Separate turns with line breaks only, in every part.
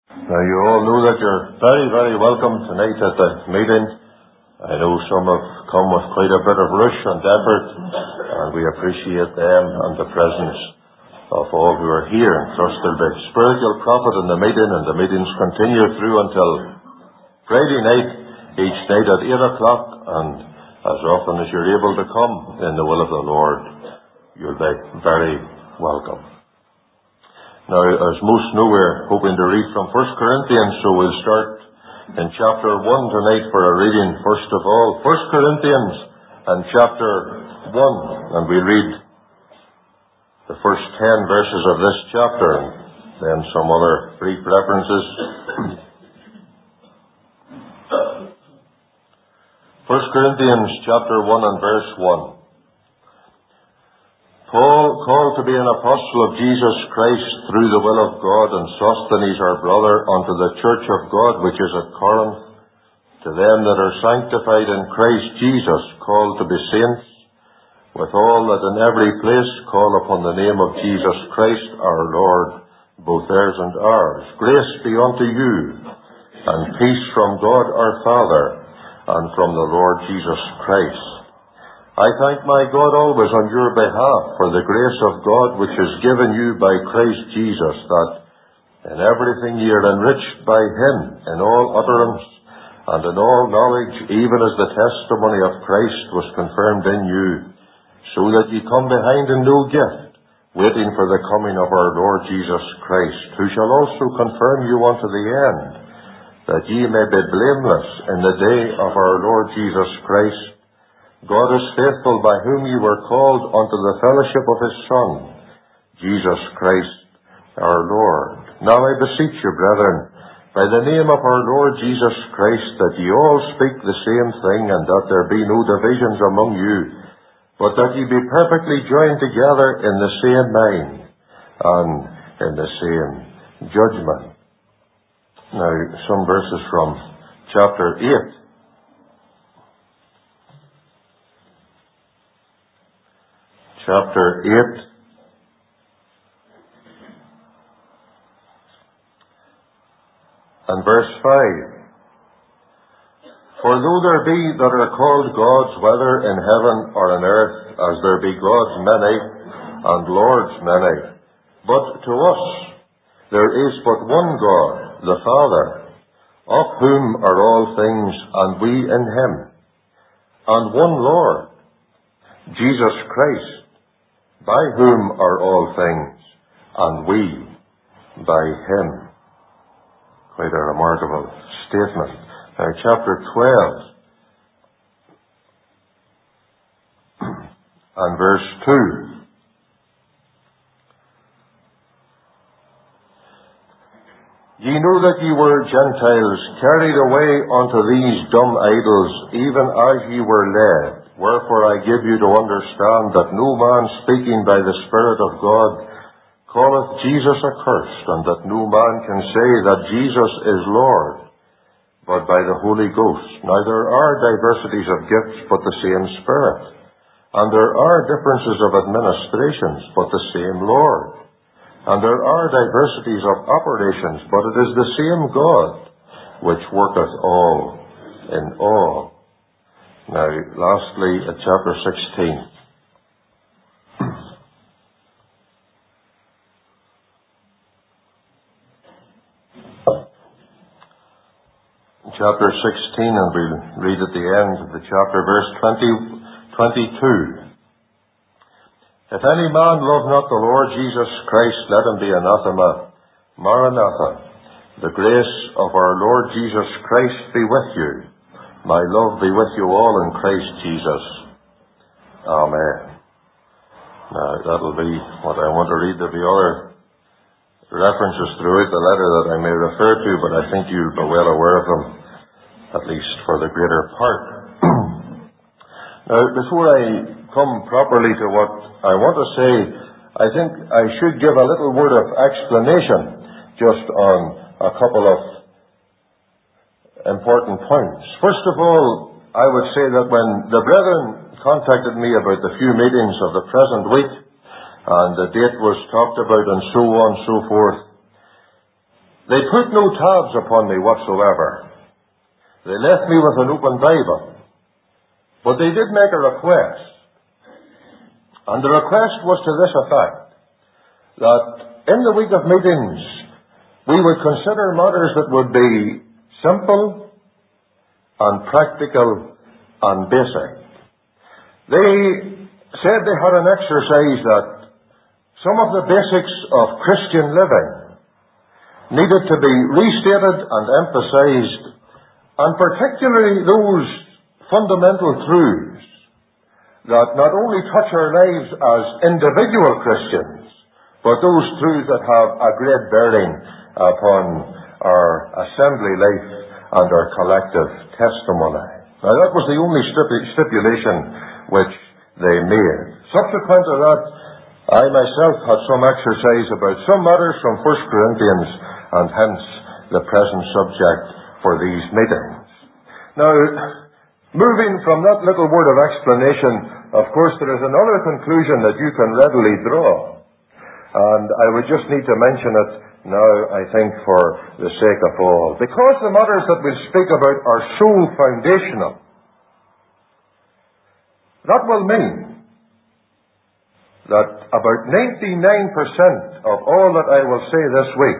Now, you all know that you're very, very welcome tonight at the meeting. I know some have come with quite a bit of rush and effort, and we appreciate them and the presence of all who are here. And trust there'll be spiritual profit in the meeting, and the meetings continue through until Friday night, each night at 8 o'clock, and as often as you're able to come in the will of the Lord, you'll be very welcome. Now, as most know, we're hoping to read from 1 Corinthians, so we'll start in chapter 1 tonight for a reading. First of all, 1 Corinthians and chapter 1, and we read the first 10 verses of this chapter, and then some other brief references. 1 Corinthians chapter 1 and verse 1. Paul, called to be an apostle of Jesus Christ through the will of God, and Sosthenes our brother, unto the church of God which is at Corinth, to them that are sanctified in Christ Jesus, called to be saints, with all that in every place call upon the name of Jesus Christ our Lord, both theirs and ours. Grace be unto you, and peace from God our Father, and from the Lord Jesus Christ. I thank my God always on your behalf for the grace of God which is given you by Christ Jesus, that in everything ye are enriched by him in all utterance and in all knowledge, even as the testimony of Christ was confirmed in you, so that ye come behind in no gift, waiting for the coming of our Lord Jesus Christ, who shall also confirm you unto the end, that ye may be blameless in the day of our Lord Jesus Christ. God is faithful, by whom ye were called unto the fellowship of his Son, Jesus Christ our Lord. Now I beseech you, brethren, by the name of our Lord Jesus Christ, that ye all speak the same thing, and that there be no divisions among you, but that ye be perfectly joined together in the same mind and in the same judgment. Now, some verses from chapter 8. Chapter 8 and verse 5. For though there be that are called gods, whether in heaven or on earth, as there be gods many, and lords many, but to us there is but one God, the Father, of whom are all things, and we in him, and one Lord, Jesus Christ, by whom are all things, and we by him. Quite a remarkable statement. Now, chapter 12 and verse 2. Ye know that ye were Gentiles, carried away unto these dumb idols, even as ye were led. Wherefore I give you to understand that no man speaking by the Spirit of God calleth Jesus accursed, and that no man can say that Jesus is Lord, but by the Holy Ghost. Now there are diversities of gifts, but the same Spirit. And there are differences of administrations, but the same Lord. And there are diversities of operations, but it is the same God which worketh all in all. Now, lastly, at chapter 16. Chapter 16, and we'll read at the end of the chapter, verse 22. If any man love not the Lord Jesus Christ, let him be anathema. Maranatha. The grace of our Lord Jesus Christ be with you. My love be with you all in Christ Jesus. Amen. Now, that'll be what I want to read. There'll be other references throughout the letter that I may refer to, but I think you'll be well aware of them, at least for the greater part. Now, before I come properly to what I want to say, I think I should give a little word of explanation just on a couple of important points. First of all, I would say that when the brethren contacted me about the few meetings of the present week, and the date was talked about and so on and so forth, They put no tabs upon me whatsoever. They left me with an open Bible. But they did make a request. And the request was to this effect, that in the week of meetings, we would consider matters that would be simple and practical and basic. They said they had an exercise that some of the basics of Christian living needed to be restated and emphasized, and particularly those fundamental truths that not only touch our lives as individual Christians, but those truths that have a great bearing upon our assembly life and our collective testimony. Now, that was the only stipulation which they made. Subsequent to that, I myself had some exercise about some matters from 1 Corinthians, and hence the present subject for these meetings. Now, moving from that little word of explanation, of course, there is another conclusion that you can readily draw. And I would just need to mention it now, I think, for the sake of all. Because the matters that we'll speak about are so foundational, that will mean that about 99% of all that I will say this week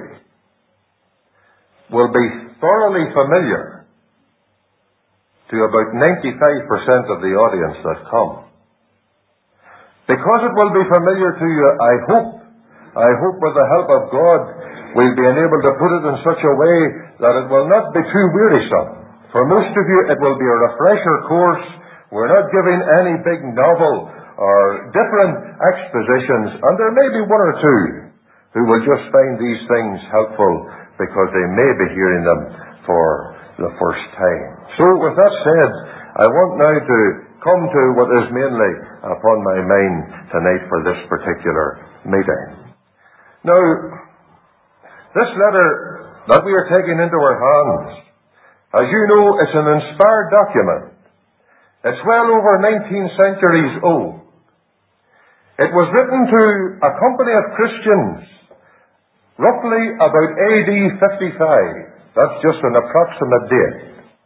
will be thoroughly familiar to about 95% of the audience that come. Because it will be familiar to you, I hope with the help of God, we'll be able to put it in such a way that it will not be too wearisome. For most of you, it will be a refresher course. We're not giving any big novel or different expositions, and there may be one or two who will just find these things helpful because they may be hearing them for the first time. So with that said, I want now to come to what is mainly upon my mind tonight for this particular meeting. Now, this letter that we are taking into our hands, as you know, it's an inspired document. It's well over 19 centuries old. It was written to a company of Christians roughly about AD 55. That's just an approximate date.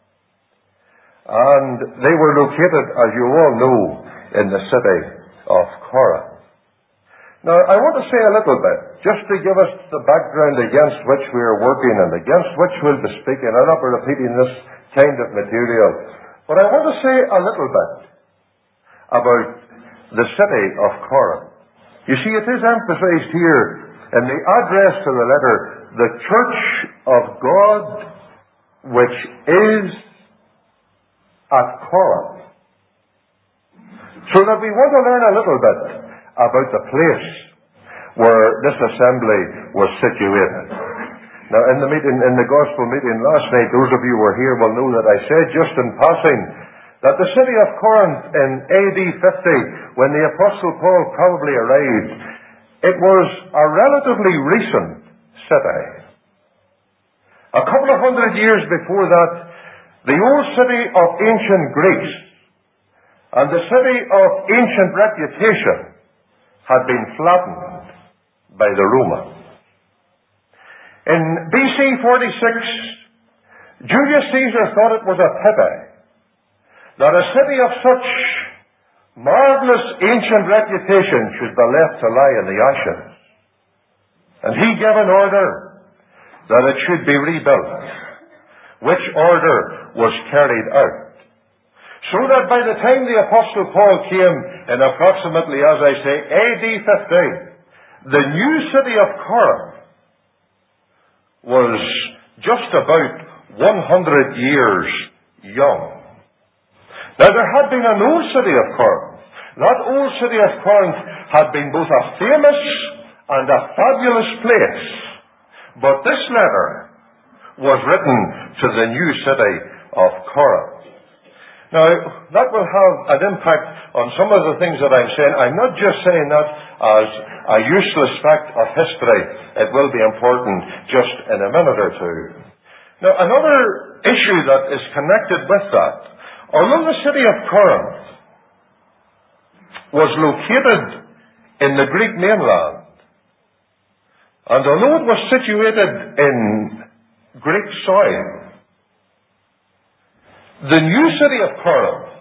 And they were located, as you all know, in the city of Corinth. Now, I want to say a little bit, just to give us the background against which we are working and against which we'll be speaking. I'm not repeating this kind of material, but I want to say a little bit about the city of Corinth. You see, it is emphasized here in the address to the letter, the church of God, which is at Corinth. So that we want to learn a little bit about the place where this assembly was situated. Now, in the gospel meeting last night, those of you who were here will know that I said just in passing that the city of Corinth in AD 50, when the Apostle Paul probably arrived, it was a relatively recent city. A couple of 100 years before that, the old city of ancient Greece and the city of ancient reputation had been flattened by the Romans. In BC 46, Julius Caesar thought it was a pity that a city of such marvelous ancient reputation should be left to lie in the ashes. And he gave an order that it should be rebuilt, which order was carried out. So that by the time the Apostle Paul came in approximately, as I say, AD 50, the new city of Corinth was just about 100 years young. Now, there had been an old city of Corinth. That old city of Corinth had been both a famous and a fabulous place. But this letter was written to the new city of Corinth. Now, that will have an impact on some of the things that I'm saying. I'm not just saying that as a useless fact of history. It will be important just in a minute or two. Now, another issue that is connected with that, although the city of Corinth was located in the Greek mainland, and although it was situated in Greek soil. The new city of Corinth,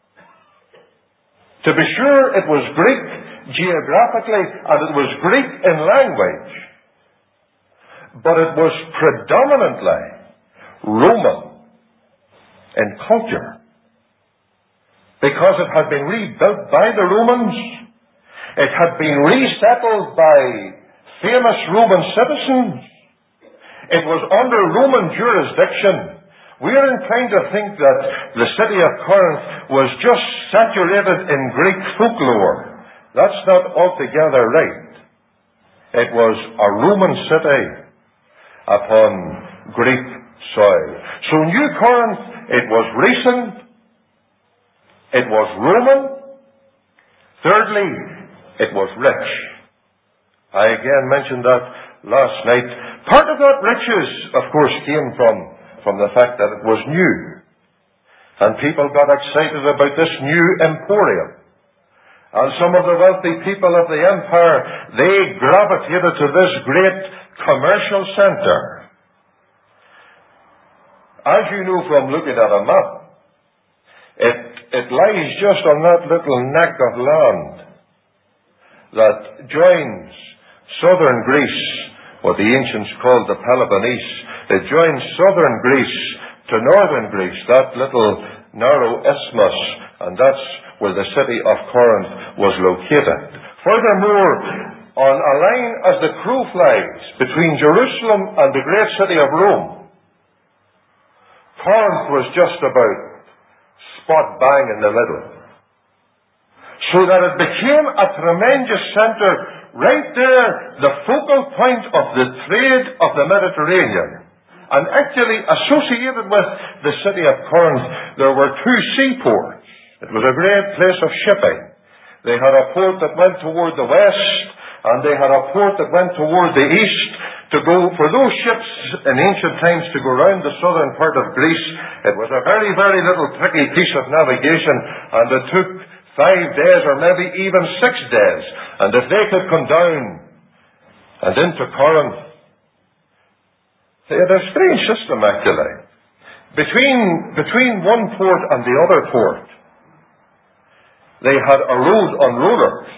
to be sure, it was Greek geographically and it was Greek in language, but it was predominantly Roman in culture, because it had been rebuilt by the Romans. It had been resettled by famous Roman citizens. It was under Roman jurisdiction. We are inclined to think that the city of Corinth was just saturated in Greek folklore. That's not altogether right. It was a Roman city upon Greek soil. So New Corinth, it was recent, it was Roman. Thirdly, it was rich. I again mentioned that last night. Part of that riches, of course, came from the fact that it was new. And people got excited about this new emporium. And some of the wealthy people of the empire, they gravitated to this great commercial center. As you know from looking at a map, it lies just on that little neck of land that joins southern Greece, what the ancients called the Peloponnese. It joins southern Greece to northern Greece, that little narrow isthmus, and that's where the city of Corinth was located. Furthermore, on a line as the crow flies between Jerusalem and the great city of Rome, Corinth was just about spot bang in the middle. So that it became a tremendous center right there, the focal point of the trade of the Mediterranean. And actually associated with the city of Corinth, there were two seaports. It was a great place of shipping. They had a port that went toward the west, and they had a port that went toward the east, to go, for those ships in ancient times to go round the southern part of Greece. It was a very, very little tricky piece of navigation, and it took 5 days or maybe even 6 days. And if they could come down and into Corinth, they had a strange system actually. Between one port and the other port, they had a road on rollers.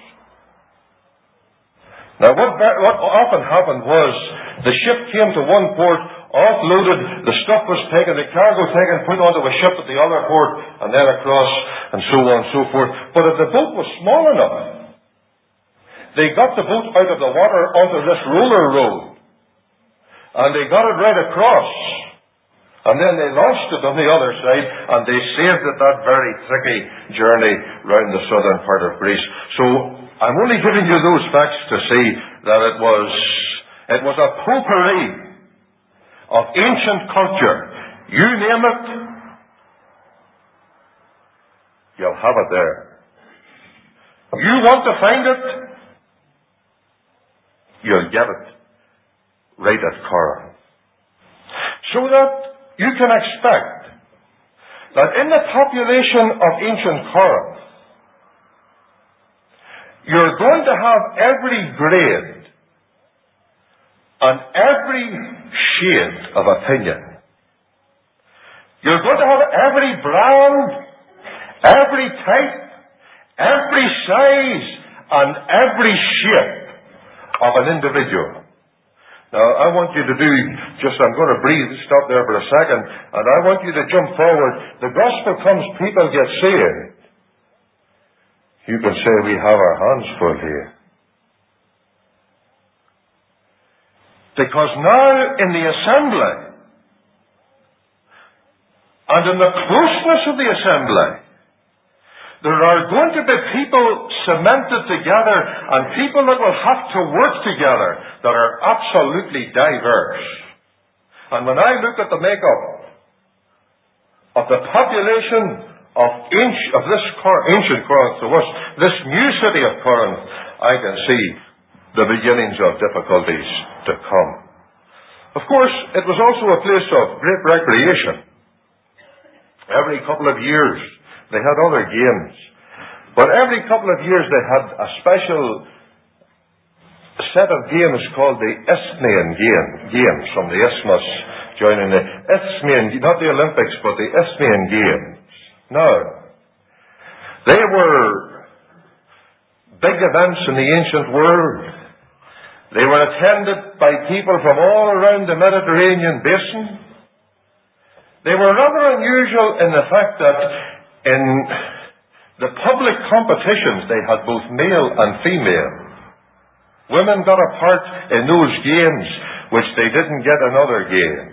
Now what often happened was, the ship came to one port, offloaded, the stuff was taken, the cargo taken, put onto a ship at the other port, and then across, and so on and so forth. But if the boat was small enough, they got the boat out of the water onto this roller road, and they got it right across, and then they lost it on the other side, and they saved it that very tricky journey round the southern part of Greece. So I'm only giving you those facts to see that it was a potpourri of ancient culture. You name it, you'll have it there. You want to find it, you'll get it right at Corinth. So that you can expect that in the population of ancient Corinth, you're going to have every grade and every shade of opinion. You're going to have every brand, every type, every size, and every shape of an individual. Now, I want you to I'm going to stop there for a second, and I want you to jump forward. The gospel comes, people get saved. You can say we have our hands full here. Because now in the assembly, and in the closeness of the assembly, there are going to be people cemented together, and people that will have to work together that are absolutely diverse. And when I look at the makeup of the population of this ancient Corinth to us, this new city of Corinth, I can see the beginnings of difficulties to come. Of course, it was also a place of great recreation. Every couple of years, they had other games. But every couple of years, they had a special set of games called the Isthmian games, from the isthmus joining the Isthmian, not the Olympics, but the Isthmian Games. No. They were big events in the ancient world. They were attended by people from all around the Mediterranean basin. They were rather unusual in the fact that in the public competitions they had both male and female. Women got a part in those games which they didn't get in other games.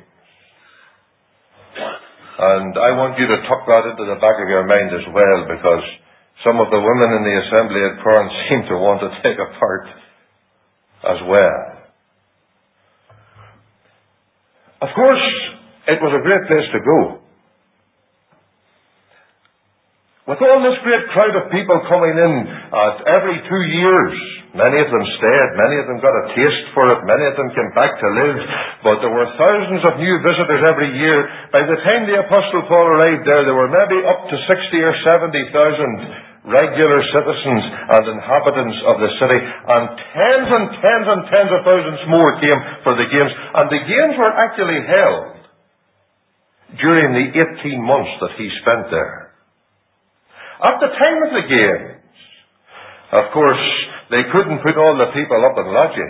And I want you to tuck that into the back of your mind as well, because some of the women in the assembly at Corinth seem to want to take a part as well. Of course, it was a great place to go. With all this great crowd of people coming in every 2 years, many of them stayed, many of them got a taste for it, many of them came back to live, but there were thousands of new visitors every year. By the time the Apostle Paul arrived there were maybe up to 60 or 70,000 regular citizens and inhabitants of the city, and tens and tens and tens of thousands more came for the games. And the games were actually held during the 18 months that he spent there. At the time of the games, of course, they couldn't put all the people up in lodging.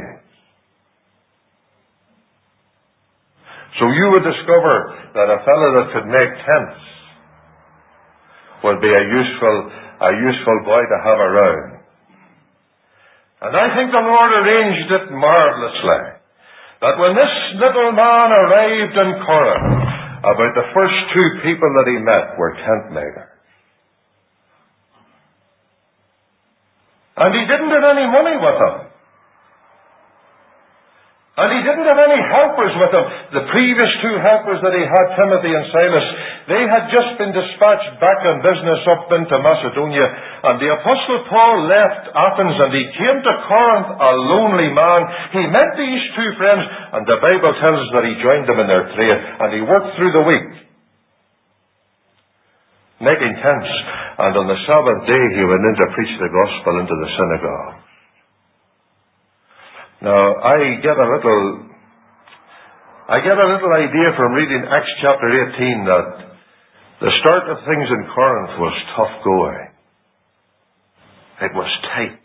So you would discover that a fellow that could make tents would be a useful boy to have around. And I think the Lord arranged it marvelously, that when this little man arrived in Corinth, about the first 2 people that he met were tent makers. And he didn't have any money with him. And he didn't have any helpers with him. The previous 2 helpers that he had, Timothy and Silas, they had just been dispatched back on business up into Macedonia. And the Apostle Paul left Athens and he came to Corinth a lonely man. He met these 2 friends, and the Bible tells us that he joined them in their trade, and he worked through the week, making tents, and on the Sabbath day he went in to preach the gospel into the synagogue. Now, I get a little idea from reading Acts chapter 18 that the start of things in Corinth was tough going. It was tight.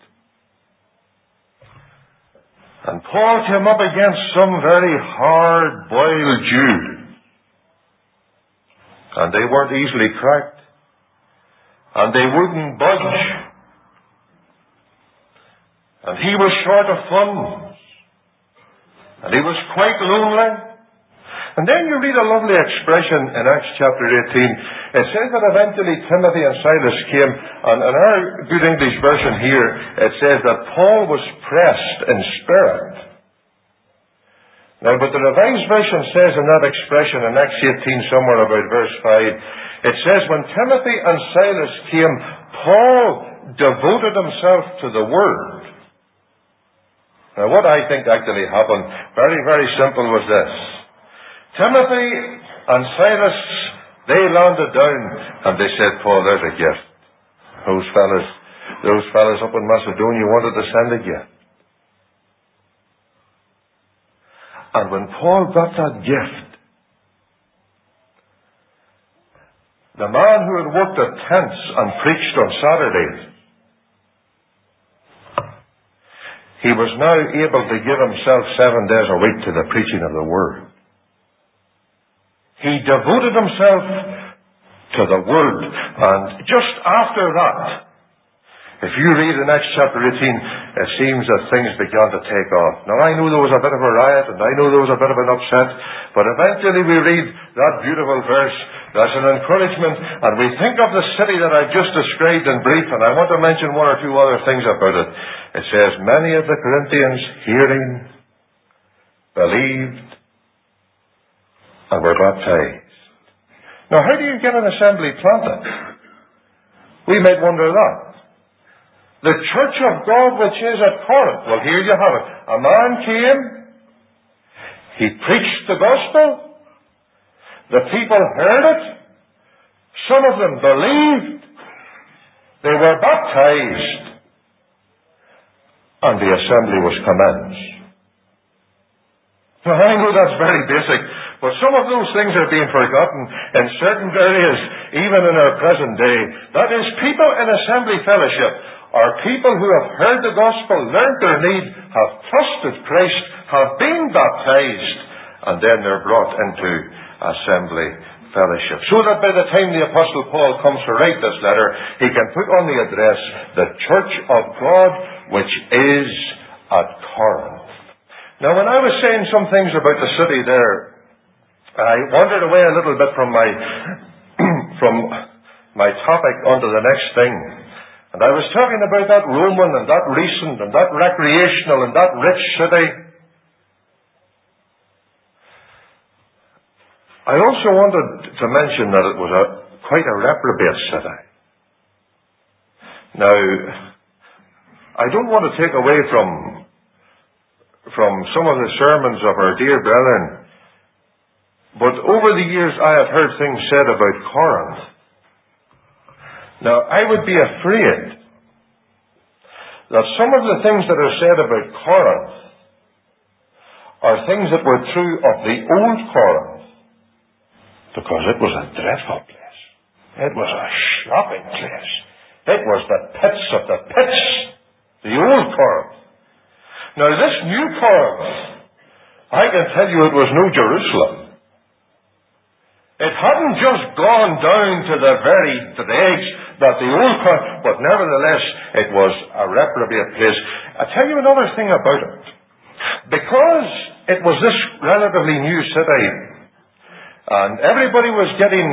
And Paul came up against some very hard-boiled Jews, and they weren't easily cracked. And they wouldn't budge. And he was short of funds. And he was quite lonely. And then you read a lovely expression in Acts chapter 18. It says that eventually Timothy and Silas came, and in our good English version here, it says that Paul was pressed in spirit. Now, but the Revised Version says in that expression in Acts 18, somewhere about verse 5, it says, when Timothy and Silas came, Paul devoted himself to the Word. Now, what I think actually happened, very, very simple, was this. Timothy and Silas, they landed down, and they said, Paul, there's a gift. Those fellas up in Macedonia wanted to send a gift. And when Paul got that gift, the man who had worked at tents and preached on Saturdays, he was now able to give himself 7 days a week to the preaching of the Word. He devoted himself to the Word. And just after that, if you read in Acts chapter 18, it seems that things began to take off. Now, I know there was a bit of a riot, and I know there was a bit of an upset, but eventually we read that beautiful verse. That's an encouragement, and we think of the city that I've just described in brief, and I want to mention 1 or 2 other things about it. It says, many of the Corinthians, hearing, believed, and were baptized. Now, how do you get an assembly planted? We might wonder that. The church of God which is at Corinth. Well, here you have it. A man came. He preached the gospel. The people heard it. Some of them believed. They were baptized. And the assembly was commenced. Now, I know that's very basic, But some of those things are being forgotten in certain areas, even in our present day. That is, people in assembly fellowship are people who have heard the gospel, learned their need, have trusted Christ, have been baptized, and then they're brought into assembly fellowship. So that by the time the Apostle Paul comes to write this letter, he can put on the address, the Church of God, which is at Corinth. Now, when I was saying some things about the city there, I wandered away a little bit from my topic onto the next thing. And I was talking about that Roman and that recent and that recreational and that rich city. I also wanted to mention that it was quite a reprobate city. Now, I don't want to take away from some of the sermons of our dear brethren, but over the years I have heard things said about Corinth. Now, I would be afraid that some of the things that are said about Corinth are things that were true of the old Corinth, because it was a dreadful place. It was a shocking place. It was the pits of the pits, the old Corinth. Now, this new Corinth, I can tell you it was no Jerusalem. It hadn't just gone down to the very dregs that the old Corinth, but nevertheless, it was a reprobate place. I tell you another thing about it. Because it was this relatively new city, and everybody was getting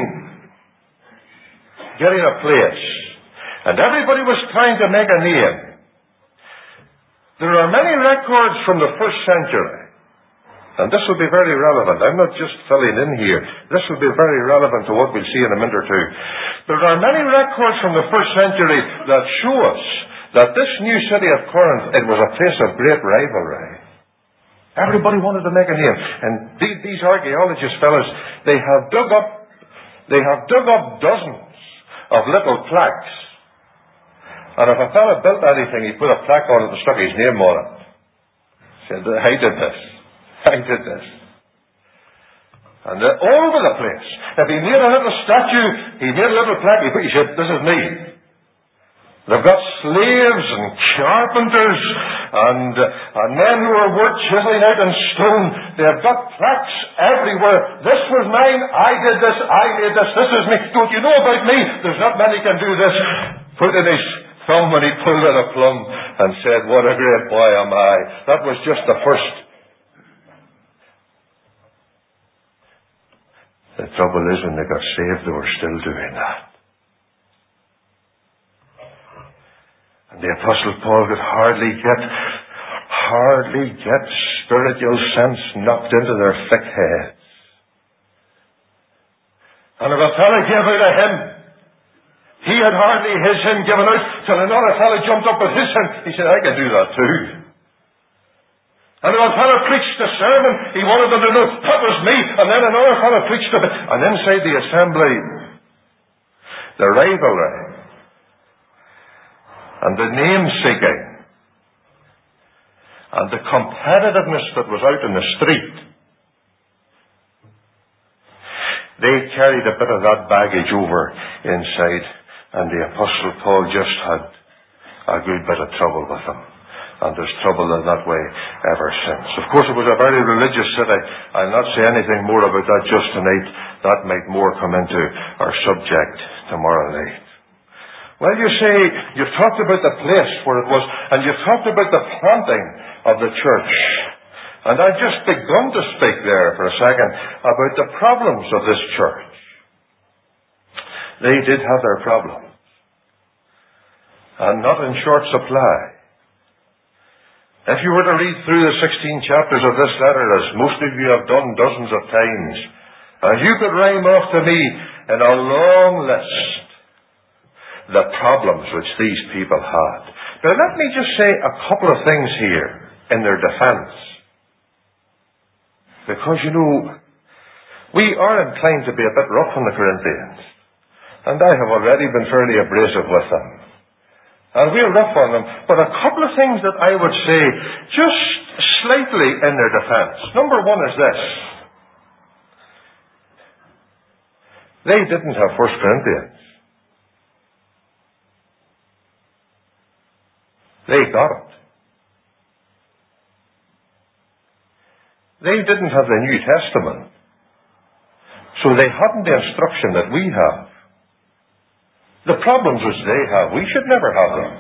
a place, and everybody was trying to make a name. There are many records from the first century. And this will be very relevant. I'm not just filling in here. This will be very relevant to what we'll see in a minute or two. There are many records from the first century that show us that this new city of Corinth, it was a place of great rivalry. Everybody wanted to make a name. And these archaeologist fellows, they have dug up dozens of little plaques. And if a fellow built anything, he put a plaque on it and stuck his name on it. Said, I did this. I did this. And they're all over the place. If he made a little statue, he made a little plaque, he said, this is me. They've got slaves and carpenters and men who are work chiseling out in stone. They've got plaques everywhere. This was mine. I did this. I made this. This is me. Don't you know about me? There's not many can do this. Put in his thumb when he pulled out a plum and said, what a great boy am I. That was just the first. The trouble is, when they got saved, they were still doing that. And the Apostle Paul could hardly get spiritual sense knocked into their thick heads. And if a fellow gave out a hymn, he had hardly his hymn given out till another fellow jumped up with his hymn. He said, I can do that too. And if a fellow preached a sermon, he wanted them to know, that was me. And then another fellow preached a bit. And inside the assembly, the rivalry and the name-seeking and the competitiveness that was out in the street, they carried a bit of that baggage over inside, and the Apostle Paul just had a good bit of trouble with them. And there's trouble in that way ever since. Of course, it was a very religious city. I'll not say anything more about that just tonight. That might more come into our subject tomorrow night. Well, you say, you've talked about the place where it was, and you've talked about the planting of the church. And I've just begun to speak there for a second about the problems of this church. They did have their problems. And not in short supply. If you were to read through the 16 chapters of this letter, as most of you have done dozens of times, and you could rhyme off to me in a long list the problems which these people had. Now let me just say a couple of things here in their defense. Because, you know, we are inclined to be a bit rough on the Corinthians. And I have already been fairly abrasive with them. And we're rough on them. But a couple of things that I would say, just slightly in their defense. Number one is this. They didn't have 1 Corinthians. They got it. They didn't have the New Testament. So they hadn't the instruction that we have. The problems which they have, we should never have them.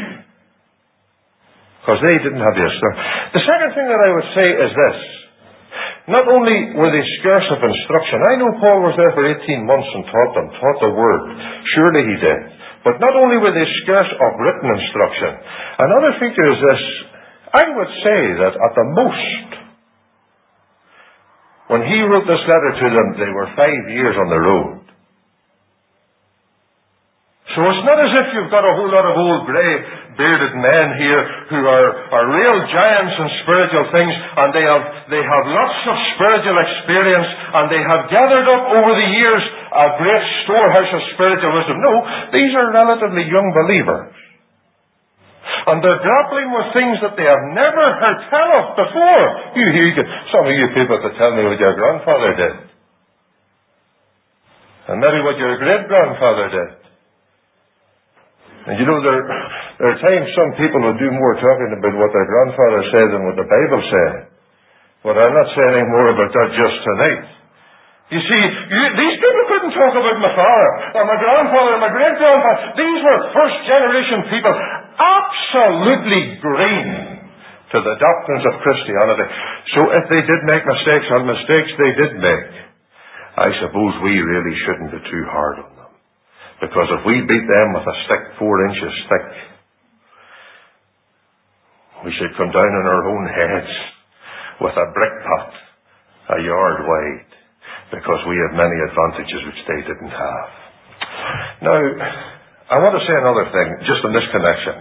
Because they didn't have the instruction. The second thing that I would say is this. Not only were they scarce of instruction. I know Paul was there for 18 months and taught the Word. Surely he did. But not only were they scarce of written instruction. Another feature is this. I would say that at the most, when he wrote this letter to them, they were 5 years on the road. So it's not as if you've got a whole lot of old grey-bearded men here who are real giants in spiritual things, and they have lots of spiritual experience, and they have gathered up over the years a great storehouse of spiritual wisdom. No, these are relatively young believers. And they're grappling with things that they have never heard tell of before. Some of you people could tell me what your grandfather did. And maybe what your great-grandfather did. And you know, there are times some people will do more talking about what their grandfather said than what the Bible said. But I'm not saying any more about that just tonight. You see, these people couldn't talk about my father, or my grandfather, or my great-grandfather. These were first-generation people, absolutely green to the doctrines of Christianity. So if they did make mistakes, and mistakes they did make, I suppose we really shouldn't be too hard on them. Because if we beat them with a stick 4 inches thick, we should come down on our own heads with a brick pot a yard wide, because we have many advantages which they didn't have. Now, I want to say another thing, just in this connection.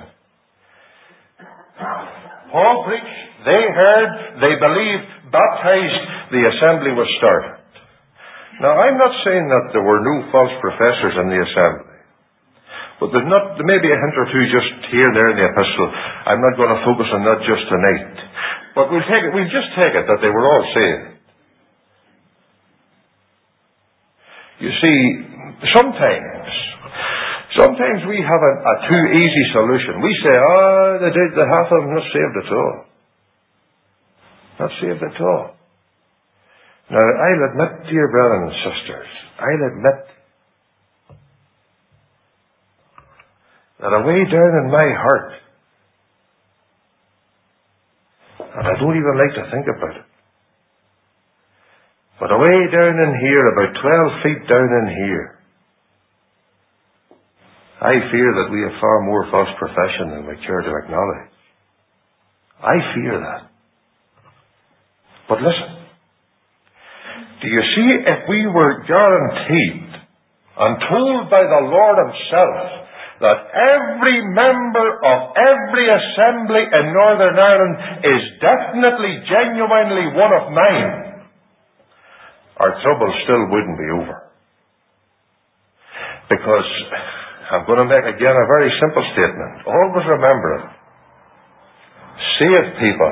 Paul preached, they heard, they believed, baptized, the assembly was started. Now, I'm not saying that there were no false professors in the assembly. But there may be a hint or two just here and there in the epistle. I'm not going to focus on that just tonight. But we'll just take it that they were all saved. You see, sometimes we have a too easy solution. We say, the half of them not saved at all. Not saved at all. Now, I'll admit, dear brothers and sisters, I'll admit that away down in my heart, and I don't even like to think about it, but away down in here, about 12 feet down in here, I fear that we have far more false profession than we care to acknowledge. I fear that. But listen. Do you see, if we were guaranteed and told by the Lord Himself that every member of every assembly in Northern Ireland is definitely, genuinely one of mine, our trouble still wouldn't be over. Because I'm going to make again a very simple statement. Always remember it. Saved people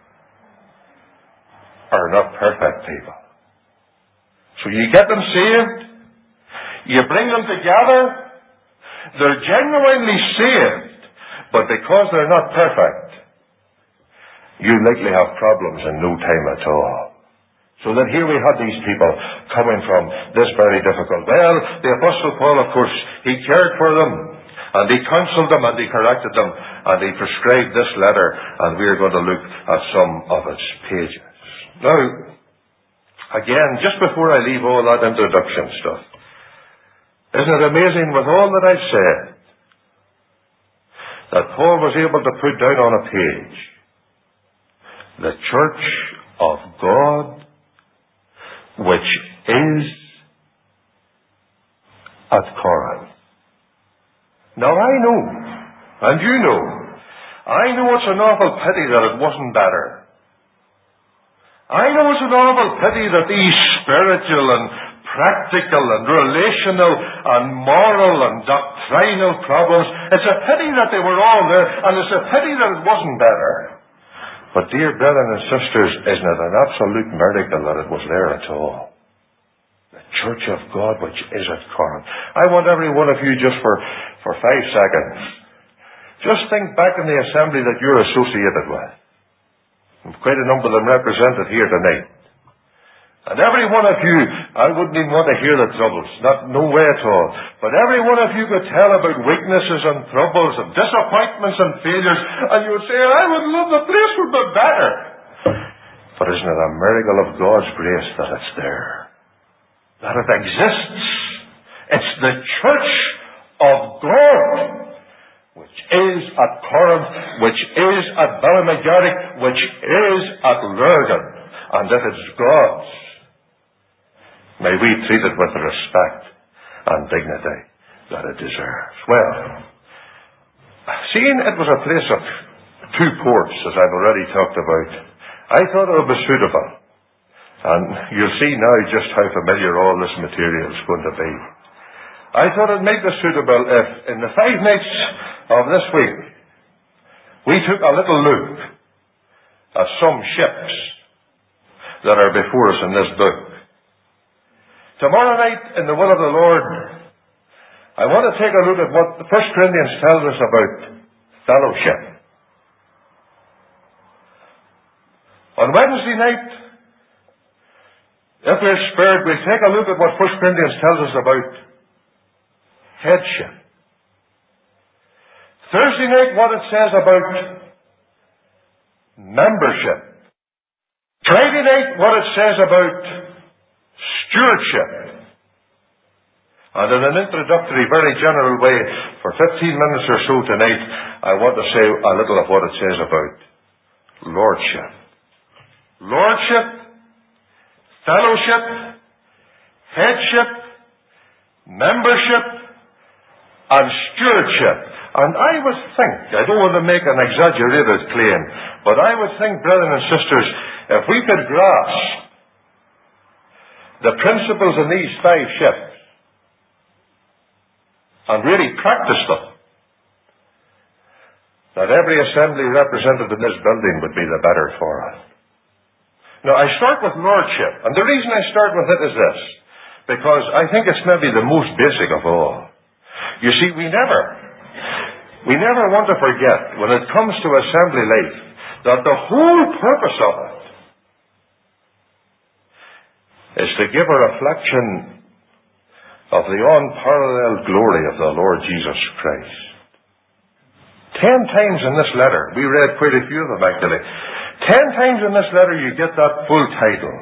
are not perfect people. So you get them saved, you bring them together, they're genuinely saved, but because they're not perfect, you likely have problems in no time at all. So that here we had these people coming from this very difficult. Well, the Apostle Paul, of course, he cared for them, and he counseled them, and he corrected them, and he prescribed this letter, and we're going to look at some of its pages. Now, again, just before I leave all that introduction stuff, isn't it amazing with all that I've said, that Paul was able to put down on a page the church of God, which is at Corinth. Now I know, and you know, I know it's an awful pity that it wasn't better. I know it's an awful pity that these spiritual and practical and relational and moral and doctrinal problems, it's a pity that they were all there, and it's a pity that it wasn't better. But dear brethren and sisters, isn't it an absolute miracle that it was there at all? The church of God which is at Corinth. I want every one of you just for 5 seconds. Just think back in the assembly that you're associated with. Quite a number of them represented here tonight. And every one of you, I wouldn't even want to hear the troubles. No way at all. But every one of you could tell about weaknesses and troubles and disappointments and failures. And you would say, I would love the place would be better. But isn't it a miracle of God's grace that it's there? That it exists. It's the church of God, which is at Corinth, which is at Ballymagarrick, which is at Lurgan, and that it's God's. May we treat it with the respect and dignity that it deserves. Well, seeing it was a place of 2 ports, as I've already talked about, I thought it would be suitable. And you'll see now just how familiar all this material is going to be. I thought it might be suitable if, in the 5 nights of this week, we took a little look at some ships that are before us in this book. Tomorrow night, in the will of the Lord, I want to take a look at what the 1 Corinthians tells us about fellowship. On Wednesday night, if we're spared, we'll take a look at what 1 Corinthians tells us about headship. Thursday night, what it says about membership. Friday night, what it says about stewardship. And in an introductory, very general way, for 15 minutes or so tonight, I want to say a little of what it says about lordship. Lordship, fellowship, headship, membership, and stewardship. And I would think, I don't want to make an exaggerated claim, but I would think, brethren and sisters, if we could grasp the principles in these 5 ships and really practice them, that every assembly represented in this building would be the better for us. Now, I start with lordship, and the reason I start with it is this, because I think it's maybe the most basic of all. You see, we never want to forget, when it comes to assembly life, that the whole purpose of it is to give a reflection of the unparalleled glory of the Lord Jesus Christ. 10 times in this letter, we read quite a few of them actually, 10 times in this letter you get that full title.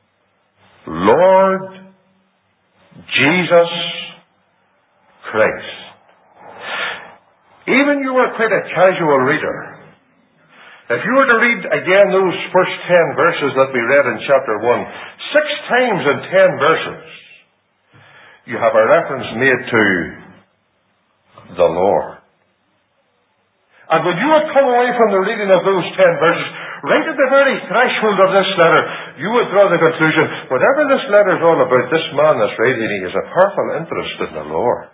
Lord Jesus Christ. Even you were quite a casual reader. If you were to read again those first 10 verses that we read in chapter 1, 6 times in 10 verses, you have a reference made to the Lord. And when you would come away from the reading of those 10 verses, right at the very threshold of this letter, you would draw the conclusion, whatever this letter is all about, this man that's writing, he has a powerful interest in the Lord.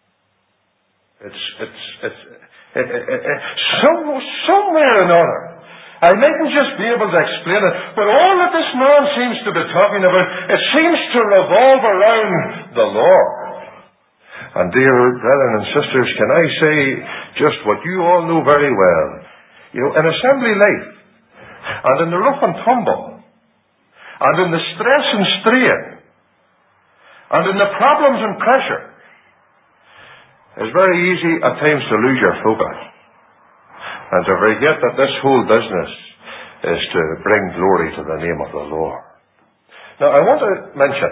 Somewhere or another, I mightn't just be able to explain it, but all that this man seems to be talking about, it seems to revolve around the Lord. And dear brethren and sisters, can I say just what you all know very well? You know, in assembly life, and in the rough and tumble, and in the stress and strain, and in the problems and pressure, it's very easy at times to lose your focus and to forget that this whole business is to bring glory to the name of the Lord. Now, I want to mention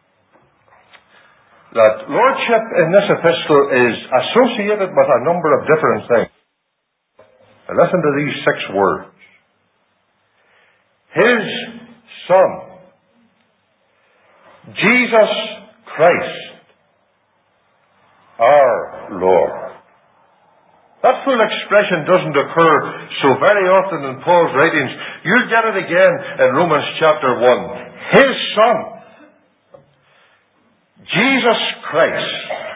that lordship in this epistle is associated with a number of different things. Now, listen to these 6 words. His Son, Jesus Christ, our Lord. That full expression doesn't occur so very often in Paul's writings. You get it again in Romans chapter 1. His Son, Jesus Christ,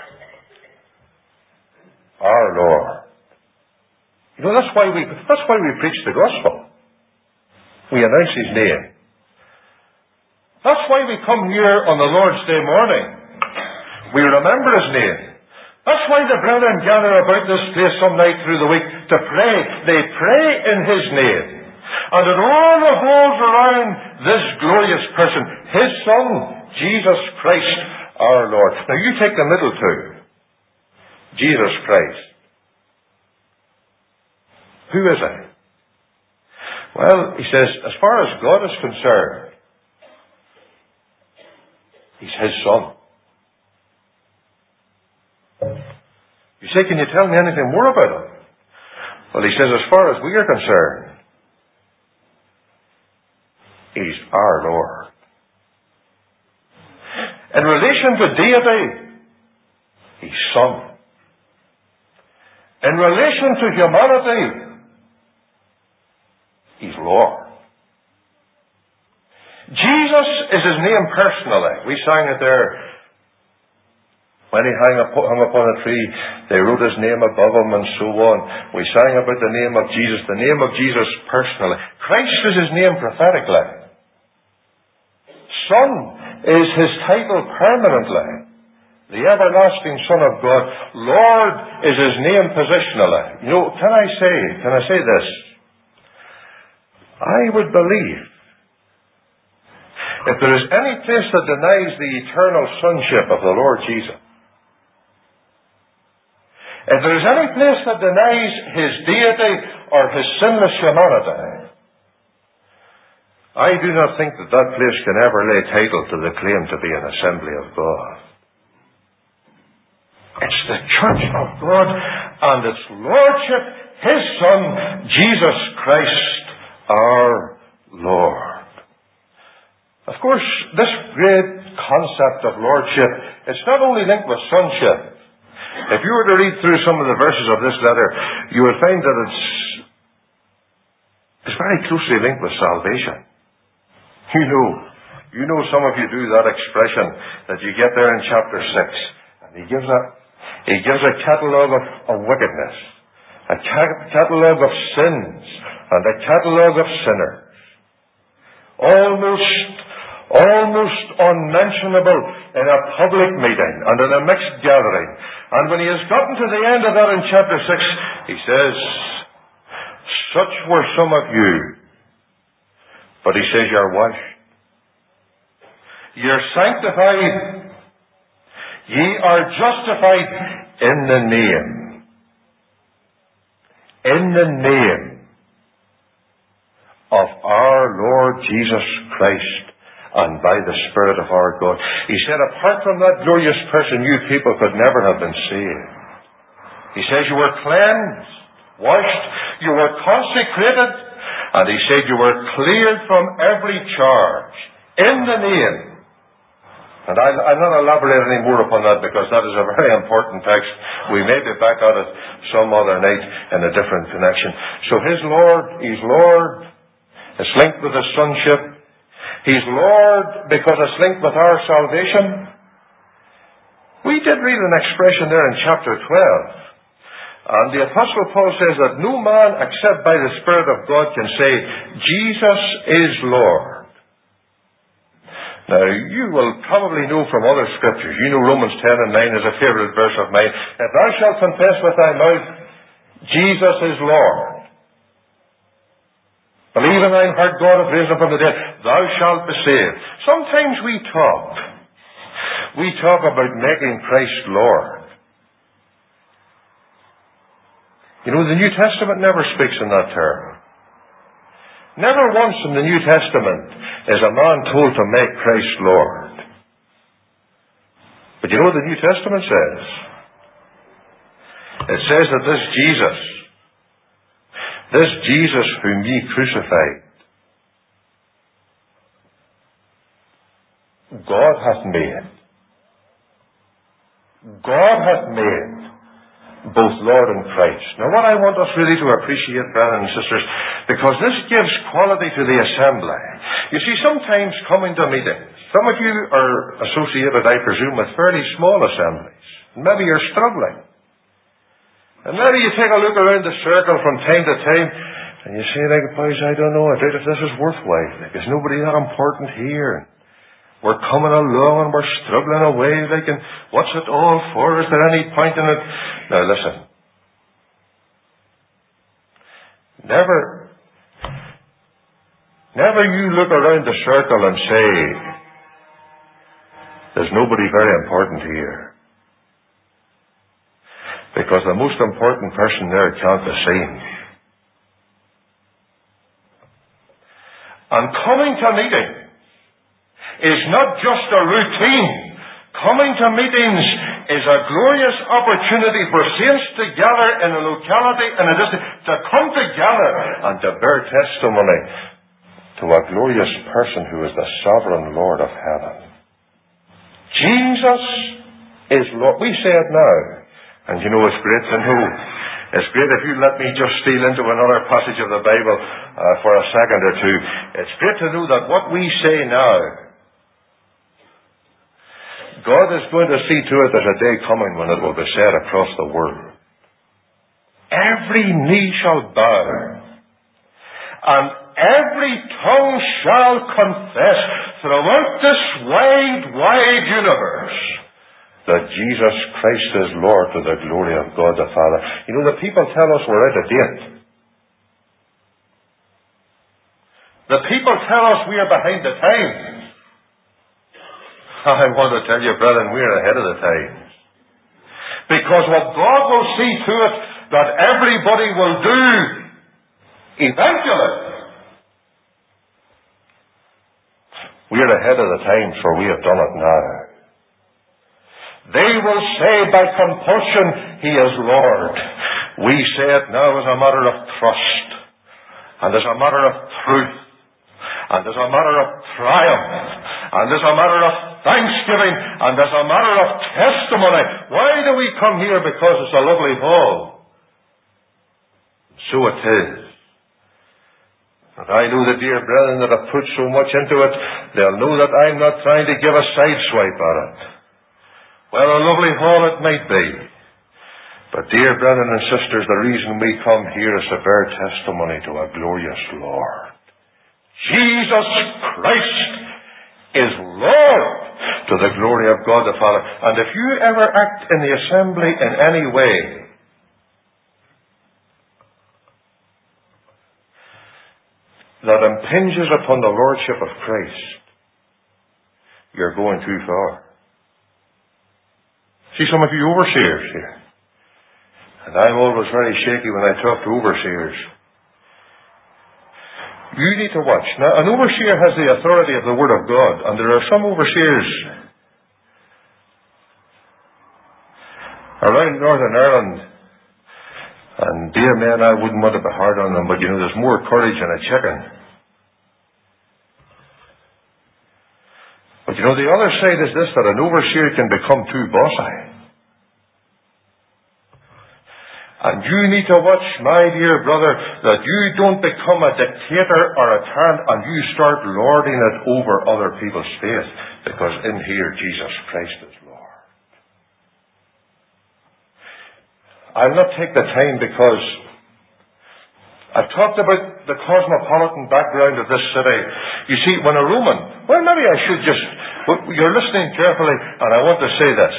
our Lord. You know, that's why we preach the gospel. We announce His name. That's why we come here on the Lord's Day morning. We remember His name. That's why the brethren gather about this place some night through the week to pray. They pray in His name. And it all revolves around this glorious person, His Son, Jesus Christ, our Lord. Now you take the middle two. Jesus Christ. Who is He? Well, He says, as far as God is concerned, He's His Son. You say, can you tell me anything more about Him? Well, He says, as far as we are concerned, He's our Lord. In relation to deity, He's Son. In relation to humanity, He's Lord. Jesus is His name personally. We sang it there. When He hung upon a tree, they wrote His name above Him and so on. We sang about the name of Jesus personally. Christ is His name prophetically. Son is His title permanently. The everlasting Son of God. Lord is His name positionally. You know, can I say this? I would believe if there is any place that denies the eternal sonship of the Lord Jesus, if there is any place that denies His deity or His sinless humanity, I do not think that that place can ever lay title to the claim to be an assembly of God. It's the church of God and its Lordship, His Son, Jesus Christ, our Lord. Of course, this great concept of Lordship, it's not only linked with sonship. If you were to read through some of the verses of this letter, you would find that it's very closely linked with salvation. You know some of you do that expression that you get there in chapter 6. And he gives a catalogue of wickedness, a catalogue of sins, and a catalogue of sinners. Almost unmentionable in a public meeting and in a mixed gathering. And when he has gotten to the end of that in chapter 6, he says, such were some of you. But he says, you're washed. You're sanctified. Ye are justified in the name. In the name of our Lord Jesus Christ and by the Spirit of our God. He said, apart from that glorious person, you people could never have been saved. He says, you were cleansed, washed, you were consecrated, and he said, you were cleared from every charge in the name. And I'll not elaborate any more upon that because that is a very important text. We may be back on it some other night in a different connection. So He's Lord. It's linked with His sonship. He's Lord because it's linked with our salvation. We did read an expression there in chapter 12. And the Apostle Paul says that no man except by the Spirit of God can say, Jesus is Lord. Now, you will probably know from other scriptures. You know Romans 10 and 9 is a favourite verse of mine. If thou shalt confess with thy mouth, Jesus is Lord. Believe in thine heart God hath raised him from the dead, thou shalt be saved. Sometimes we talk about making Christ Lord. You know, the New Testament never speaks in that term. Never once in the New Testament is a man told to make Christ Lord. But you know what the New Testament says? It says that this Jesus whom ye crucified, God hath made both Lord and Christ. Now what I want us really to appreciate, brothers and sisters, because this gives quality to the assembly. You see, sometimes coming to meetings, some of you are associated, I presume, with fairly small assemblies. Maybe you're struggling. And maybe you take a look around the circle from time to time, and you say, like, boys, I don't know, I doubt if this is worthwhile. There's nobody that important here. We're coming along and we're struggling away like, and what's it all for? Is there any point in it? Now listen. Never you look around the circle and say, there's nobody very important here. Because the most important person there can't be seen. And coming to meeting is not just a routine. Coming to meetings is a glorious opportunity for saints to gather in a locality and a distance, to come together and to bear testimony to a glorious person who is the sovereign Lord of heaven. Jesus is Lord. We say it now. And you know, it's great to know. It's great if you let me just steal into another passage of the Bible for a second or two. It's great to know that what we say now, God is going to see to it there's a day coming when it will be said across the world. Every knee shall bow, and every tongue shall confess throughout this wide universe that Jesus Christ is Lord, to the glory of God the Father. You know, the people tell us we're out of date. The people tell us we are behind the times. I want to tell you, brethren, we're ahead of the times. Because what God will see to it that everybody will do eventually. We're ahead of the times, for we have done it now. They will say by compulsion, He is Lord. We say it now as a matter of trust, and as a matter of truth, and as a matter of triumph, and as a matter of thanksgiving, and as a matter of testimony. Why do we come here? Because it's a lovely hall. So it is. And I know the dear brethren that have put so much into it, they'll know that I'm not trying to give a sideswipe at it. Well, a lovely hall it might be. But dear brethren and sisters, the reason we come here is to bear testimony to a glorious Lord. Jesus Christ is Lord, to the glory of God the Father. And if you ever act in the assembly in any way that impinges upon the Lordship of Christ, you're going too far. See some of you overseers here. And I'm always very shaky when I talk to overseers. You need to watch. Now, an overseer has the authority of the Word of God, and there are some overseers around Northern Ireland, and dear men, I wouldn't want to be hard on them, but you know, there's more courage in a chicken. But you know, the other side is this, that an overseer can become too bossy. And you need to watch, my dear brother, that you don't become a dictator or a tyrant and you start lording it over other people's faith. Because in here, Jesus Christ is Lord. I'll not take the time because I've talked about the cosmopolitan background of this city. You see, when a Roman, well, maybe I should just, you're listening carefully, and I want to say this.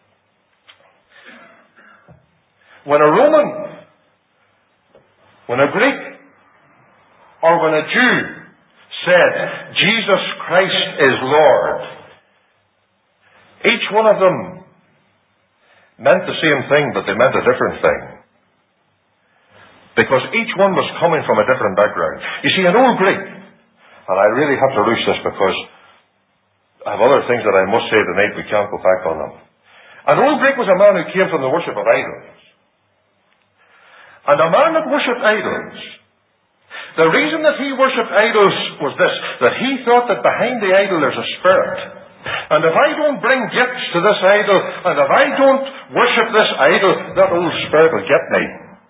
When a Roman, when a Greek, or when a Jew said, Jesus Christ is Lord, each one of them meant the same thing, but they meant a different thing. Because each one was coming from a different background. You see, an old Greek, and I really have to rush this because I have other things that I must say tonight, we can't go back on them. An old Greek was a man who came from the worship of idols. And a man that worshipped idols, the reason that he worshipped idols was this, that he thought that behind the idol there's a spirit. And if I don't bring gifts to this idol, and if I don't worship this idol, that old spirit will get me.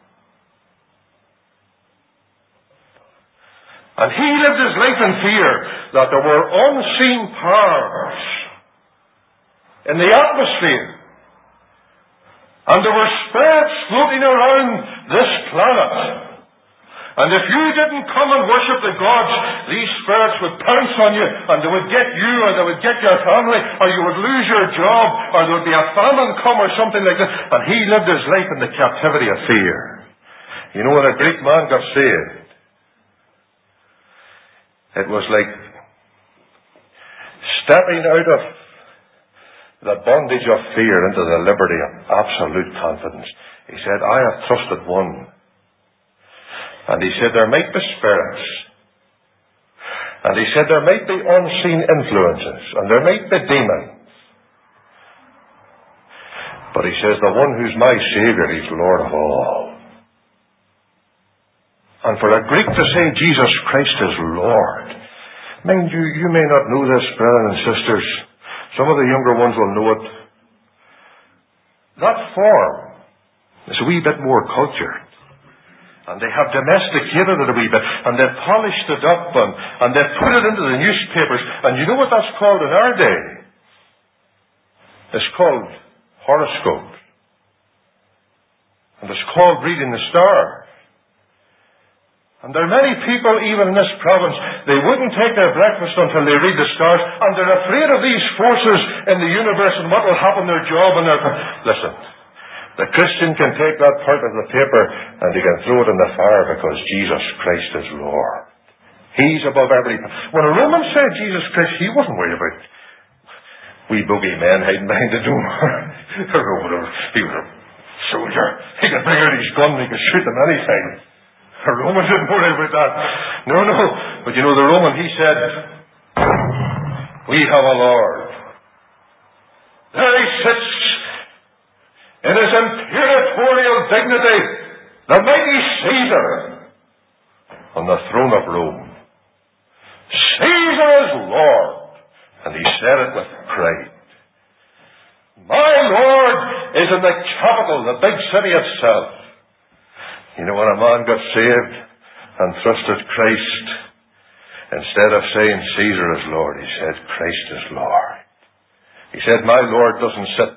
And he lived his life in fear that there were unseen powers in the atmosphere. And there were spirits floating around this planet And if you didn't come and worship the gods, these spirits would pounce on you, and they would get you, or they would get your family, or you would lose your job, or there would be a famine come, or something like that. And he lived his life in the captivity of fear. You know, when a Greek man got saved, it was like stepping out of the bondage of fear into the liberty of absolute confidence. He said, I have trusted one. And he said, there might be spirits. And he said, there might be unseen influences. And there might be demons. But he says, the one who's my Savior, he's Lord of all. And for a Greek to say Jesus Christ is Lord, mind you, you may not know this, brothers and sisters. Some of the younger ones will know it. That form is a wee bit more cultured. And they have domesticated it a wee bit, and they've polished it up, and they've put it into the newspapers. And you know what that's called in our day? It's called horoscopes. And it's called reading the stars. And there are many people, even in this province, they wouldn't take their breakfast until they read the stars, and they're afraid of these forces in the universe and what will happen to their job and their... Listen. The Christian can take that part of the paper and he can throw it in the fire because Jesus Christ is Lord. He's above everything. When a Roman said Jesus Christ, he wasn't worried about wee boogeymen hiding behind the door. He was a soldier. He could bring out his gun and he could shoot them anything. A Roman didn't worry about that. No. But you know, the Roman, he said, we have a Lord. There he sits in his imperatorial dignity, the mighty Caesar, on the throne of Rome. Caesar is Lord. And he said it with pride. My Lord is in the capital, the big city itself. You know, when a man got saved and trusted Christ, instead of saying Caesar is Lord, he said Christ is Lord. He said, my Lord doesn't sit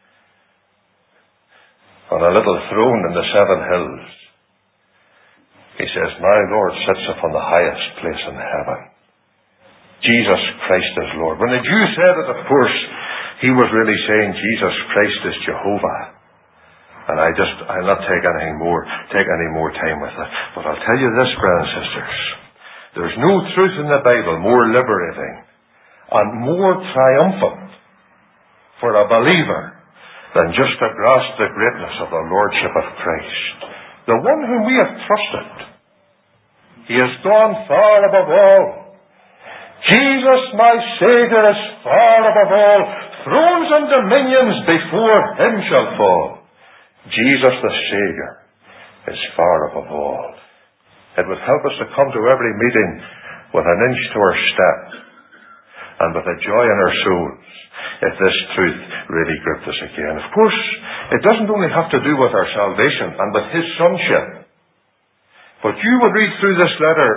on a little throne in the 7 hills. He says, my Lord sits upon the highest place in heaven. Jesus Christ is Lord. When the Jew said it, of course, he was really saying Jesus Christ is Jehovah. And I'll not take any more time with it. But I'll tell you this, brothers and sisters. There's no truth in the Bible more liberating and more triumphant for a believer than just to grasp the greatness of the Lordship of Christ. The one whom we have trusted. He has gone far above all. Jesus, my Saviour, is far above all. Thrones and dominions before him shall fall. Jesus the Saviour is far above all. It would help us to come to every meeting with an inch to our step and with a joy in our souls if this truth really gripped us again. Of course, it doesn't only have to do with our salvation and with his sonship. But you would read through this letter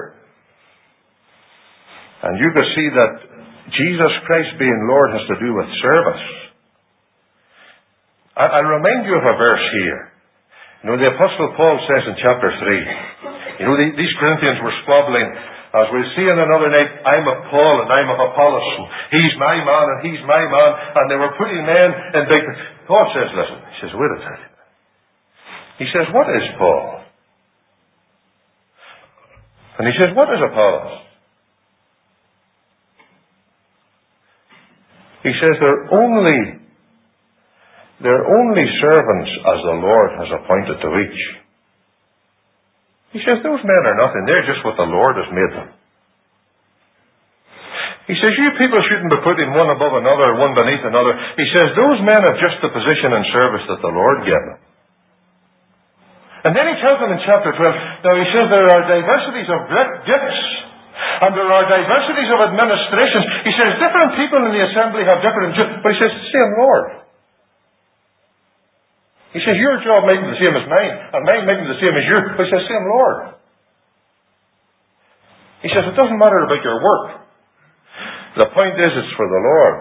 and you could see that Jesus Christ being Lord has to do with service. I'll remind you of a verse here. You know, the Apostle Paul says in chapter 3, you know, these Corinthians were squabbling. As we'll see in another night, I'm of Paul and I'm of Apollos. He's my man and he's my man. And they were putting men in big... Paul says, listen, he says, wait a second. He says, what is Paul? And he says, what is Apollos? He says, they're only servants as the Lord has appointed to each. He says, those men are nothing. They're just what the Lord has made them. He says, you people shouldn't be putting one above another, one beneath another. He says, those men have just the position and service that the Lord gave them. And then he tells them in chapter 12, now he says there are diversities of gifts, and there are diversities of administrations. He says, different people in the assembly have different gifts, but he says, same Lord. He says, your job might be the same as mine, and mine might be the same as yours, but he says, same Lord. He says, it doesn't matter about your work. The point is, it's for the Lord.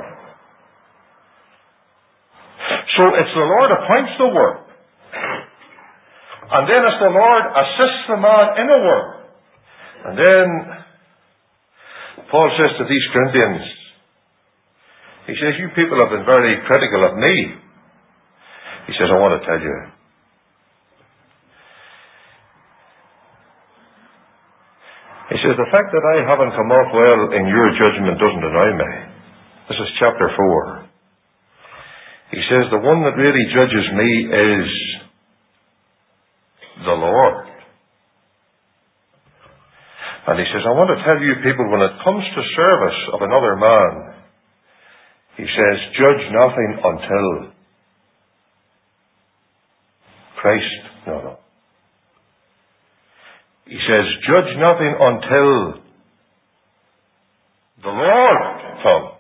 So it's the Lord appoints the work. And then as the Lord assists the man in a work, and then Paul says to these Corinthians, he says, you people have been very critical of me. He says, I want to tell you. He says, the fact that I haven't come off well in your judgment doesn't annoy me. This is chapter 4. He says, the one that really judges me is the Lord. And he says, I want to tell you people, when it comes to service of another man, he says, judge nothing until Christ. No. He says, judge nothing until the Lord comes.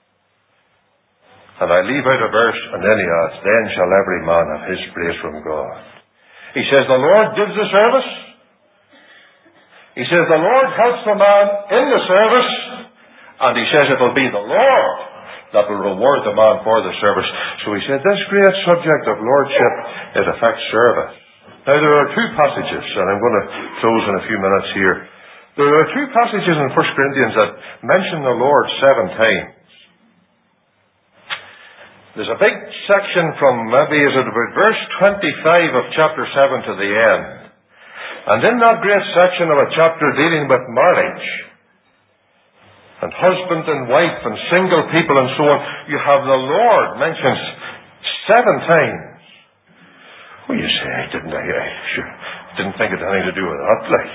And I leave out a verse, and then he adds, then shall every man have his praise from God. He says, the Lord gives the service. He says, the Lord helps the man in the service. And he says, it will be the Lord that will reward the man for the service. So he said, this great subject of lordship, it affects service. Now there are two passages, and I'm going to close in a few minutes here. There are two passages in 1 Corinthians that mention the Lord 7 times. There's a big section from maybe, is it about verse 25 of chapter 7 to the end. And in that great section of a chapter dealing with marriage, and husband and wife and single people and so on, you have the Lord mentioned 7 times. Well, you say, I didn't think it had anything to do with that, like.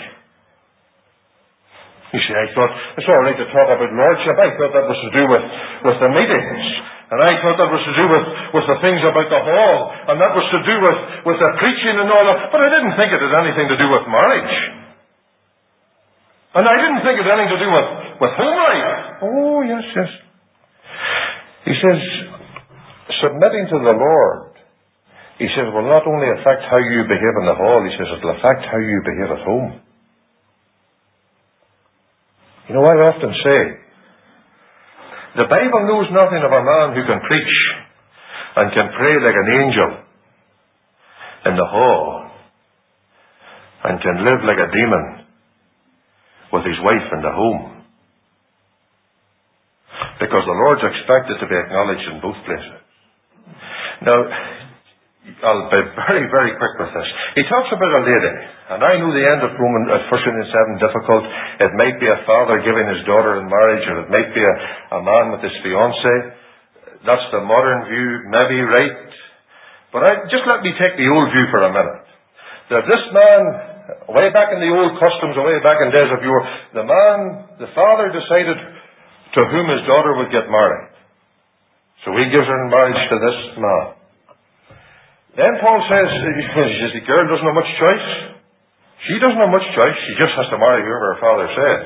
You say, I thought, it's all right to talk about lordship. I thought that was to do with the meetings. And I thought that was to do with the things about the hall. And that was to do with the preaching and all that. But I didn't think it had anything to do with marriage. And I didn't think it had anything to do with home life. Oh, yes. He says, submitting to the Lord, he says, will not only affect how you behave in the hall, he says, it will affect how you behave at home. You know, I often say, the Bible knows nothing of a man who can preach and can pray like an angel in the hall and can live like a demon with his wife in the home. Because the Lord's expected to be acknowledged in both places. Now, I'll be very, very quick with this. He talks about a lady, and I know the end of 1 Corinthians 7 difficult. It might be a father giving his daughter in marriage, or it might be a man with his fiancée. That's the modern view, maybe right. But just let me take the old view for a minute. That this man, way back in the old customs, way back in days of yore, the father decided to whom his daughter would get married. So he gives her in marriage to this man. Then Paul says, the girl doesn't have much choice. She doesn't have much choice. She just has to marry whoever her father says.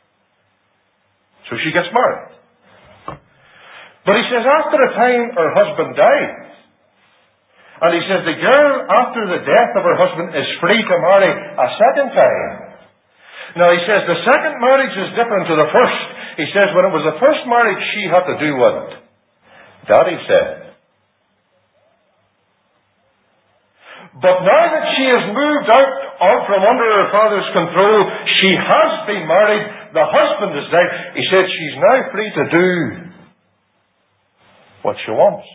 So she gets married. But he says, after a time, her husband dies. And he says, the girl, after the death of her husband, is free to marry a second time. Now he says, the second marriage is different to the first. He says, when it was the first marriage, she had to do what Daddy said. But now that she has moved out from under her father's control, she has been married, the husband is dead. He said she's now free to do what she wants.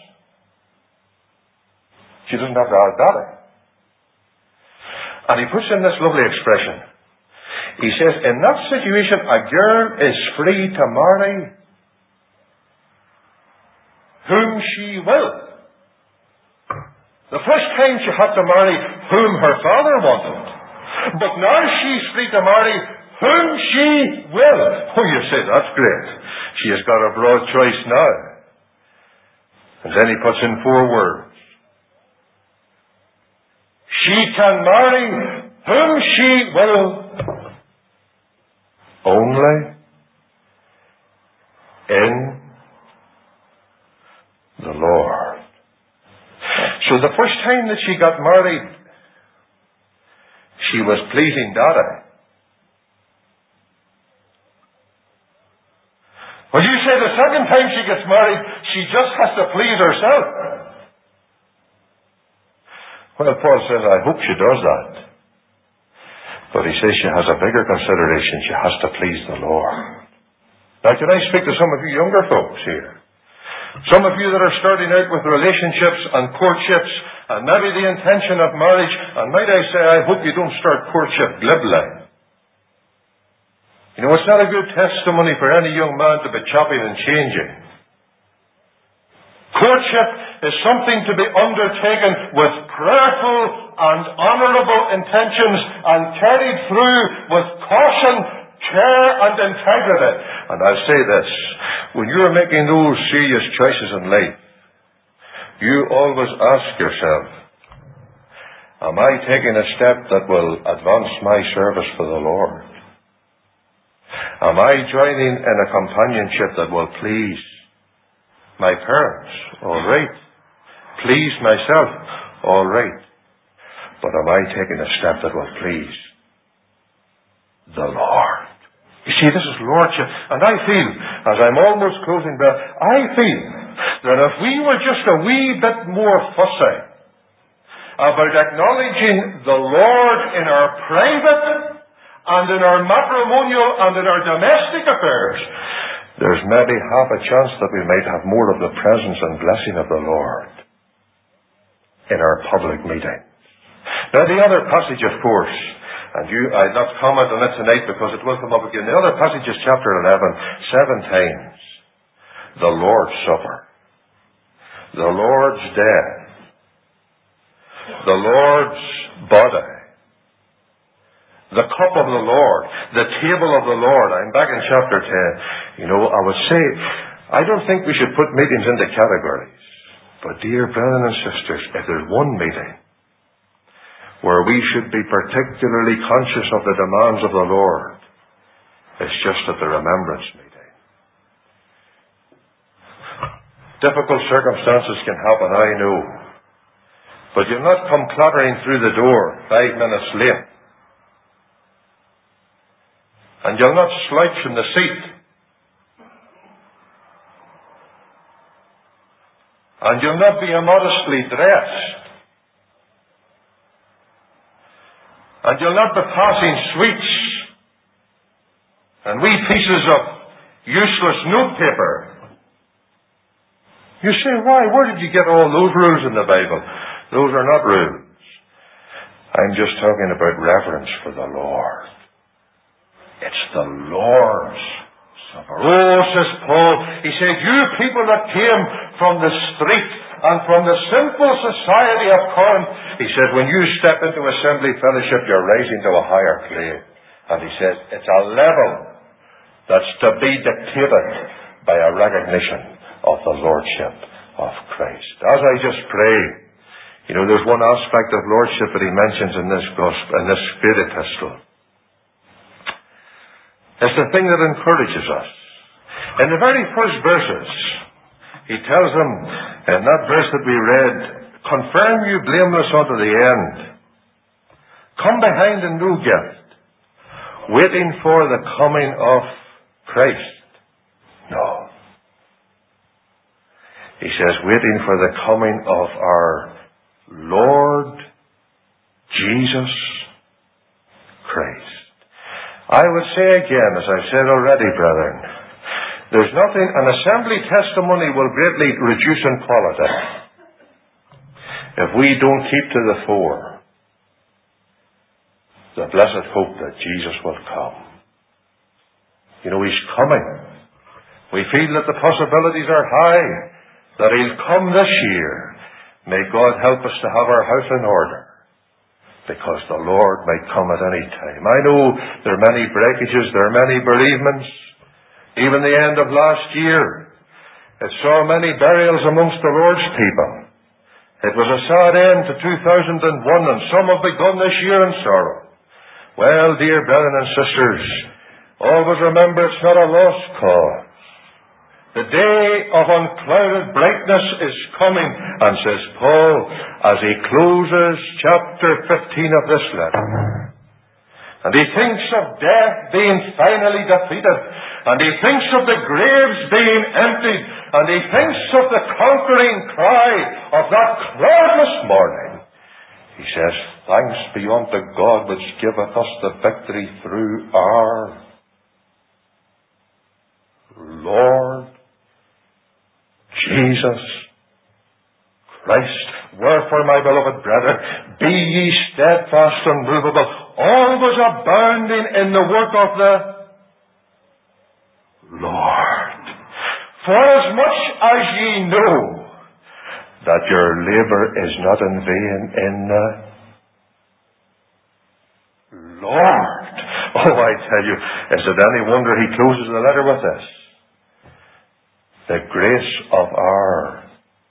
She doesn't have to ask Daddy. And he puts in this lovely expression. He says, in that situation, a girl is free to marry whom she will. The first time she had to marry whom her father wanted. But now she's free to marry whom she will. Oh, you say, that's great. She has got a broad choice now. And then he puts in 4 words. She can marry whom she will. Only in the Lord. So the first time that she got married, she was pleasing Daddy. Well, you say the second time she gets married, she just has to please herself. Well, Paul says, I hope she does that. But he says she has a bigger consideration. She has to please the Lord. Now, can I speak to some of you younger folks here? Some of you that are starting out with relationships and courtships, and maybe the intention of marriage, and might I say, I hope you don't start courtship glibly. You know, it's not a good testimony for any young man to be chopping and changing. Courtship is something to be undertaken with prayerful and honourable intentions and carried through with caution, care and integrity. And I'll say this, when you're making those serious choices in life, you always ask yourself, am I taking a step that will advance my service for the Lord? Am I joining in a companionship that will please my parents? All right. Please myself? All right. But am I taking a step that will please the Lord? You see, this is Lordship. And I feel, as I'm almost closing, I feel that if we were just a wee bit more fussy about acknowledging the Lord in our private and in our matrimonial and in our domestic affairs, there's maybe half a chance that we might have more of the presence and blessing of the Lord in our public meetings. Now, the other passage, of course, and I'll not comment on it tonight because it will come up again. The other passage is chapter 11, 7 times. The Lord's Supper. The Lord's death. The Lord's body. The cup of the Lord, the table of the Lord. I'm back in chapter 10. You know, I would say, I don't think we should put meetings into categories. But dear brethren and sisters, if there's one meeting where we should be particularly conscious of the demands of the Lord, it's just at the remembrance meeting. Difficult circumstances can happen, I know. But you'll not come clattering through the door 5 minutes late. And you'll not slouch from the seat. And you'll not be immodestly dressed. And you'll not be passing sweets and wee pieces of useless notepaper. You say, why? Where did you get all those rules in the Bible? Those are not rules. I'm just talking about reverence for the Lord. It's the Lord's Supper. Oh, says Paul, he said, you people that came from the street and from the simple society of Corinth, he said, when you step into assembly fellowship, you're rising to a higher plane. And he says, it's a level that's to be dictated by a recognition of the Lordship of Christ. As I just pray, you know, there's one aspect of Lordship that he mentions in this gospel, in this great epistle. It's the thing that encourages us. In the very first verses, he tells them, in that verse that we read, confirm you blameless unto the end. Come behind a new gift, waiting for the coming of Christ. No. He says, waiting for the coming of our Lord Jesus Christ. I would say again, as I've said already, brethren, there's nothing, an assembly testimony will greatly reduce in quality if we don't keep to the fore the blessed hope that Jesus will come. You know, He's coming. We feel that the possibilities are high that He'll come this year. May God help us to have our house in order, because the Lord might come at any time. I know there are many breakages, there are many bereavements. Even the end of last year, it saw many burials amongst the Lord's people. It was a sad end to 2001, and some have begun this year in sorrow. Well, dear brethren and sisters, always remember it's not a lost cause. The day of unclouded brightness is coming, and says Paul, as he closes chapter 15 of this letter. And he thinks of death being finally defeated, and he thinks of the graves being emptied, and he thinks of the conquering cry of that cloudless morning. He says, thanks be unto God which giveth us the victory through our Lord Jesus Christ. Wherefore, my beloved brethren, be ye steadfast and movable, always abounding in the work of the Lord. For as much as ye know that your labour is not in vain in the Lord. Oh, I tell you, is it any wonder he closes the letter with this? The grace of our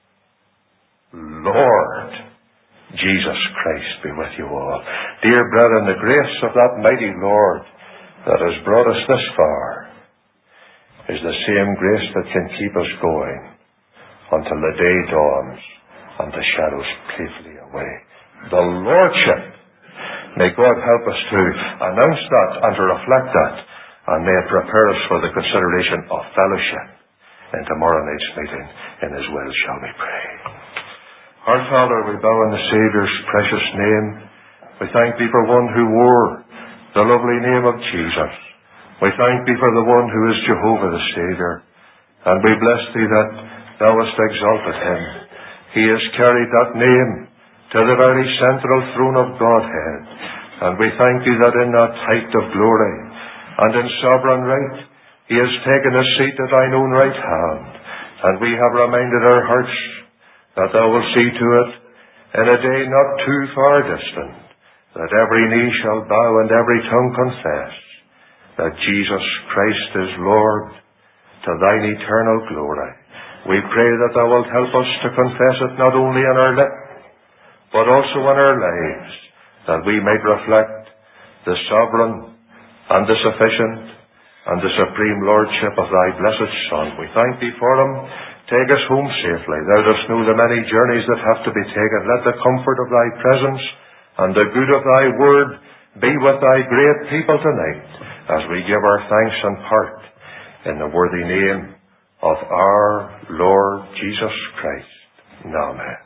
Lord Jesus Christ be with you all. Dear brethren, the grace of that mighty Lord that has brought us this far is the same grace that can keep us going until the day dawns and the shadows playfully away. The Lordship. May God help us to announce that and to reflect that, and may it prepare us for the consideration of fellowship in tomorrow night's meeting. In His will shall we pray. Our Father, we bow in the Saviour's precious name. We thank Thee for one who wore the lovely name of Jesus. We thank Thee for the one who is Jehovah the Saviour. And we bless Thee that Thou hast exalted Him. He has carried that name to the very central throne of Godhead. And we thank Thee that in that height of glory and in sovereign right, He has taken a seat at Thine own right hand. And we have reminded our hearts that Thou wilt see to it in a day not too far distant, that every knee shall bow and every tongue confess that Jesus Christ is Lord to Thine eternal glory. We pray that Thou wilt help us to confess it not only on our lips, but also in our lives, that we might reflect the sovereign and the sufficient and the supreme Lordship of Thy blessed Son. We thank Thee for Him. Take us home safely. Thou dost know the many journeys that have to be taken. Let the comfort of Thy presence and the good of Thy word be with Thy great people tonight, as we give our thanks and part in the worthy name of our Lord Jesus Christ. Amen.